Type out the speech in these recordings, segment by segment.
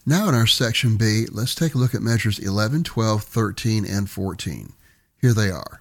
Now in our section B, let's take a look at measures 11, 12, 13, and 14. Here they are.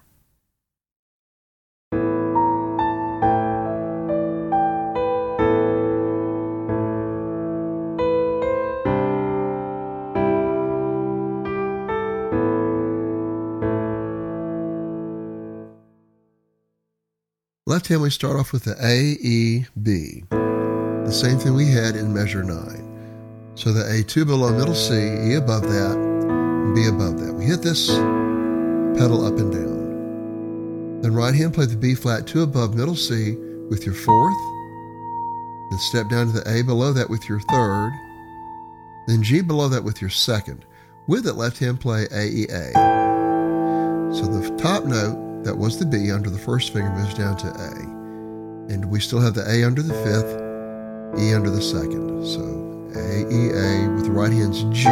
Left hand, we start off with the A, E, B. The same thing we had in measure 9. So the A2 below middle C, E above that, and B above that. We hit this pedal up and down. Then right hand, play the B flat 2 above middle C with your 4th. Then step down to the A below that with your 3rd. Then G below that with your 2nd. With it, left hand, play A, E, A. So the top note, that was the B under the first finger, moves down to A. And we still have the A under the 5th, E under the 2nd. So A, E, A with the right hand's G.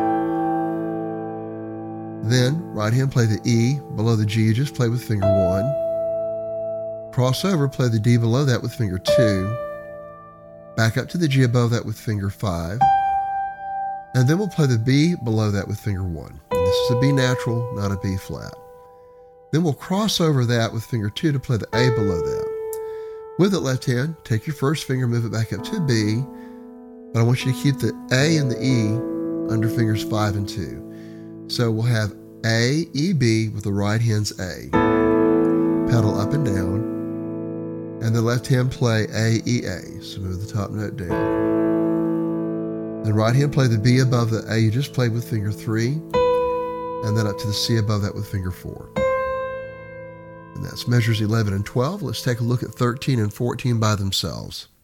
Then, right hand, play the E below the G, just play with finger 1. Cross over, play the D below that with finger 2. Back up to the G above that with finger 5. And then we'll play the B below that with finger 1. And this is a B natural, not a B flat. Then we'll cross over that with finger 2 to play the A below that. With it, left hand, take your first finger, move it back up to B. But I want you to keep the A and the E under fingers 5 and 2. So we'll have A, E, B with the right hand's A. Pedal up and down. And the left hand play A, E, A. So move the top note down. Then right hand play the B above the A you just played with finger 3. And then up to the C above that with finger 4. And that's measures 11 and 12. Let's take a look at 13 and 14 by themselves.